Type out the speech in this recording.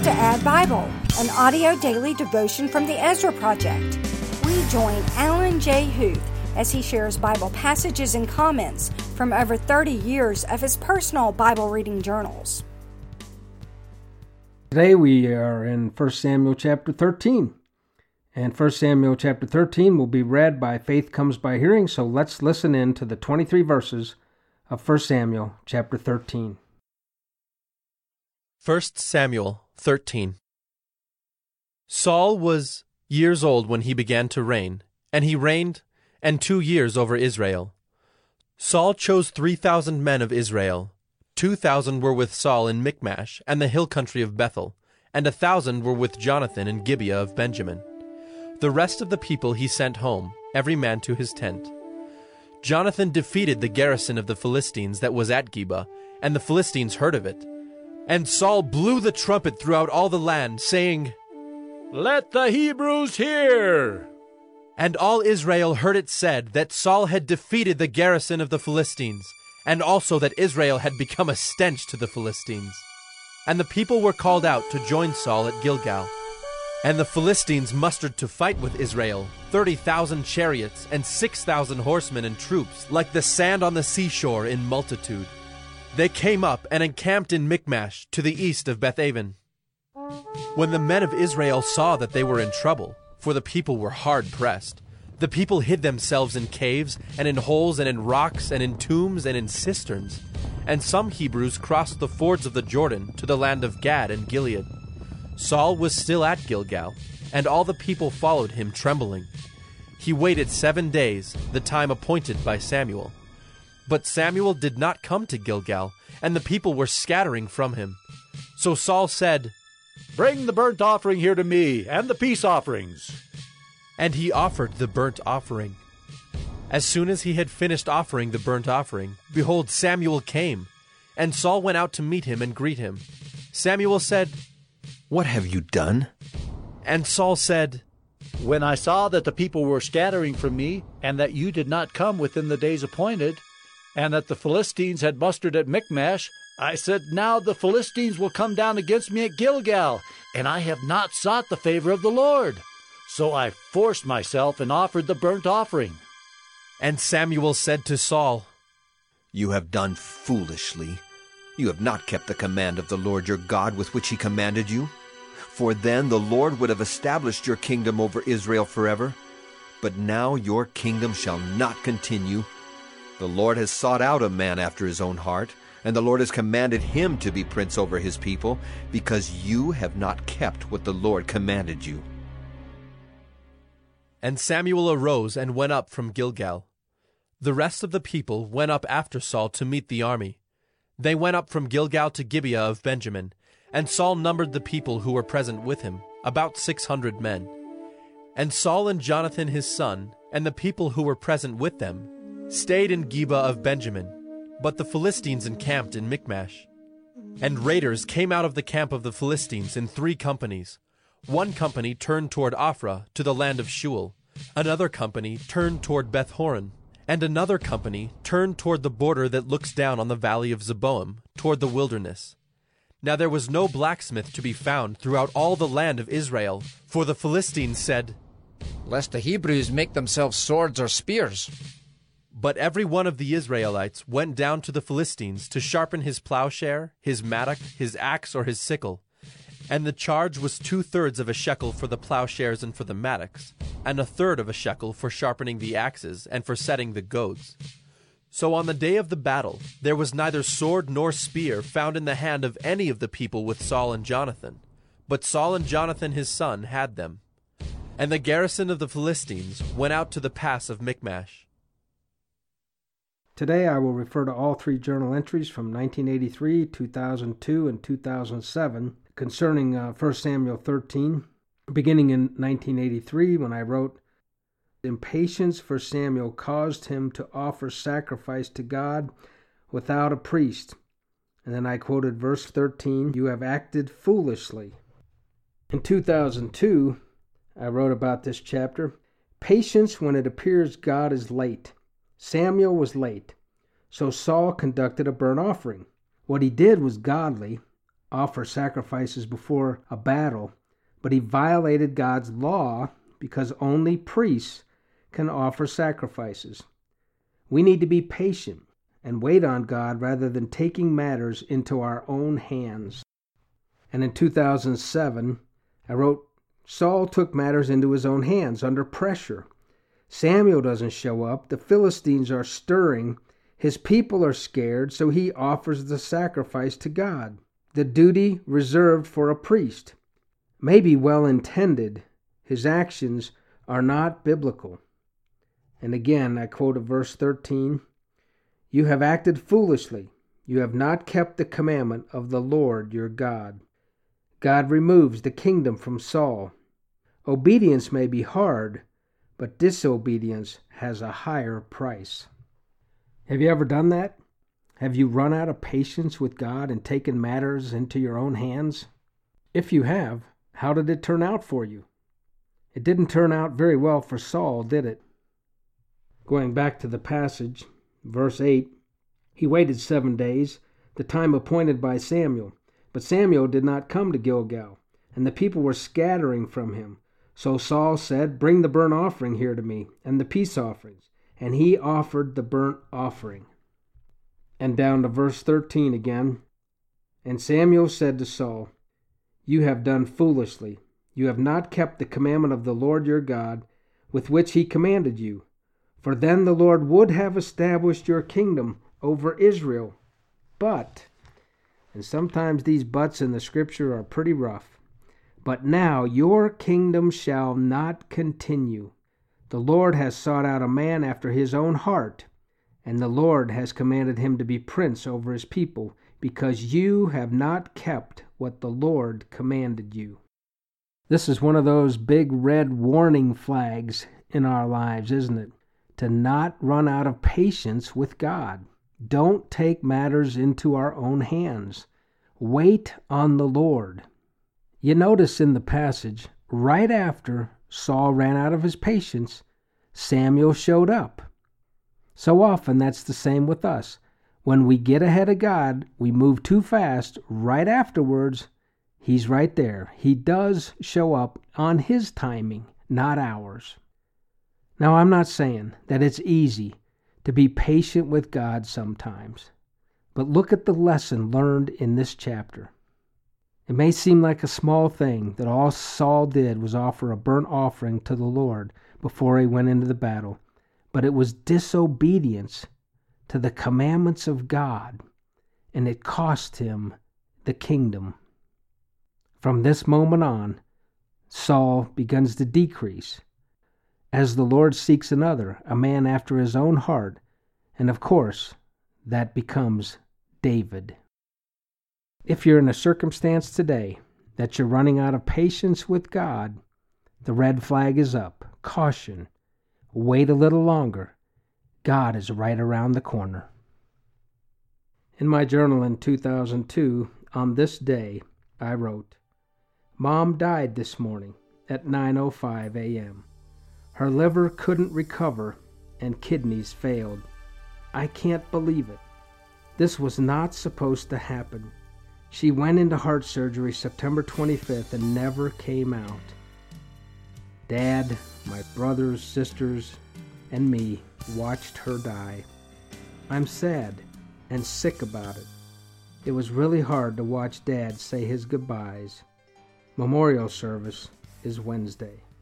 to Add Bible, an audio daily devotion from the Ezra Project. We join Alan J. Huth as he shares Bible passages and comments from over 30 years of his personal Bible reading journals. Today we are in 1 Samuel chapter 13. And 1 Samuel chapter 13 will be read by Faith Comes by Hearing, so let's listen in to the 23 verses of 1 Samuel chapter 13. 1 Samuel 13. Saul was years old when he began to reign, and he reigned 2 years over Israel. Saul chose 3,000 men of Israel. 2,000 were with Saul in Michmash and the hill country of Bethel, and 1,000 were with Jonathan in Gibeah of Benjamin. The rest of the people he sent home, every man to his tent. Jonathan defeated the garrison of the Philistines that was at Geba, and the Philistines heard of it. And Saul blew the trumpet throughout all the land, saying, "Let the Hebrews hear!" And all Israel heard it said that Saul had defeated the garrison of the Philistines, and also that Israel had become a stench to the Philistines. And the people were called out to join Saul at Gilgal. And the Philistines mustered to fight with Israel, 30,000 chariots and 6,000 horsemen and troops, like the sand on the seashore in multitude. They came up and encamped in Michmash to the east of Bethaven. When the men of Israel saw that they were in trouble, for the people were hard pressed, the people hid themselves in caves and in holes and in rocks and in tombs and in cisterns. And some Hebrews crossed the fords of the Jordan to the land of Gad and Gilead. Saul was still at Gilgal, and all the people followed him trembling. He waited 7 days, the time appointed by Samuel. But Samuel did not come to Gilgal, and the people were scattering from him. So Saul said, "Bring the burnt offering here to me, and the peace offerings." And he offered the burnt offering. As soon as he had finished offering the burnt offering, behold, Samuel came, and Saul went out to meet him and greet him. Samuel said, "What have you done?" And Saul said, "When I saw that the people were scattering from me, and that you did not come within the days appointed, and that the Philistines had mustered at Michmash, I said, now the Philistines will come down against me at Gilgal, and I have not sought the favor of the Lord. So I forced myself and offered the burnt offering." And Samuel said to Saul, "You have done foolishly. You have not kept the command of the Lord your God with which he commanded you. For then the Lord would have established your kingdom over Israel forever. But now your kingdom shall not continue. The Lord has sought out a man after his own heart, and the Lord has commanded him to be prince over his people, because you have not kept what the Lord commanded you." And Samuel arose and went up from Gilgal. The rest of the people went up after Saul to meet the army. They went up from Gilgal to Gibeah of Benjamin, and Saul numbered the people who were present with him, about 600 men. And Saul and Jonathan his son, and the people who were present with them, stayed in Gibeah of Benjamin, but the Philistines encamped in Michmash. And raiders came out of the camp of the Philistines in 3 companies. One company turned toward Ophrah to the land of Shual, another company turned toward Beth-horon, and another company turned toward the border that looks down on the valley of Zeboim, toward the wilderness. Now there was no blacksmith to be found throughout all the land of Israel, for the Philistines said, "Lest the Hebrews make themselves swords or spears." But every one of the Israelites went down to the Philistines to sharpen his plowshare, his mattock, his axe, or his sickle. And the charge was 2/3 of a shekel for the plowshares and for the mattocks, and 1/3 of a shekel for sharpening the axes and for setting the goads. So on the day of the battle there was neither sword nor spear found in the hand of any of the people with Saul and Jonathan, but Saul and Jonathan his son had them. And the garrison of the Philistines went out to the pass of Michmash. Today I will refer to all 3 journal entries from 1983, 2002, and 2007 concerning 1 Samuel 13, beginning in 1983 when I wrote, "Impatience for Samuel caused him to offer sacrifice to God without a priest." And then I quoted verse 13, "You have acted foolishly." In 2002, I wrote about this chapter, "Patience when it appears God is late." Samuel was late, so Saul conducted a burnt offering. What he did was godly, offer sacrifices before a battle, but he violated God's law because only priests can offer sacrifices. We need to be patient and wait on God rather than taking matters into our own hands. And in 2007, I wrote, Saul took matters into his own hands under pressure. Samuel doesn't show up. The Philistines are stirring. His people are scared, so he offers the sacrifice to God, the duty reserved for a priest. Maybe well-intended, his actions are not biblical. And again, I quote verse 13, "You have acted foolishly. You have not kept the commandment of the Lord your God." God removes the kingdom from Saul. Obedience may be hard, but disobedience has a higher price. Have you ever done that? Have you run out of patience with God and taken matters into your own hands? If you have, how did it turn out for you? It didn't turn out very well for Saul, did it? Going back to the passage, verse 8, he waited 7 days, the time appointed by Samuel. But Samuel did not come to Gilgal, and the people were scattering from him. So Saul said, "Bring the burnt offering here to me, and the peace offerings." And he offered the burnt offering. And down to verse 13 again. And Samuel said to Saul, "You have done foolishly. You have not kept the commandment of the Lord your God, with which he commanded you. For then the Lord would have established your kingdom over Israel. But," and sometimes these buts in the scripture are pretty rough, "but now your kingdom shall not continue. The Lord has sought out a man after his own heart, and the Lord has commanded him to be prince over his people, because you have not kept what the Lord commanded you." This is one of those big red warning flags in our lives, isn't it? To not run out of patience with God. Don't take matters into our own hands. Wait on the Lord. You notice in the passage, right after Saul ran out of his patience, Samuel showed up. So often that's the same with us. When we get ahead of God, we move too fast. Right afterwards, he's right there. He does show up on his timing, not ours. Now, I'm not saying that it's easy to be patient with God sometimes, but look at the lesson learned in this chapter. It may seem like a small thing that all Saul did was offer a burnt offering to the Lord before he went into the battle, but it was disobedience to the commandments of God, and it cost him the kingdom. From this moment on, Saul begins to decrease, as the Lord seeks another, a man after his own heart, and of course, that becomes David. If you're in a circumstance today that you're running out of patience with God, the red flag is up. Caution. Wait a little longer. God is right around the corner. In my journal in 2002, on this day, I wrote, "Mom died this morning at 9:05 a.m. Her liver couldn't recover and kidneys failed. I can't believe it. This was not supposed to happen. She went into heart surgery September 25th and never came out. Dad, my brothers, sisters, and me watched her die. I'm sad and sick about it. It was really hard to watch Dad say his goodbyes. Memorial service is Wednesday."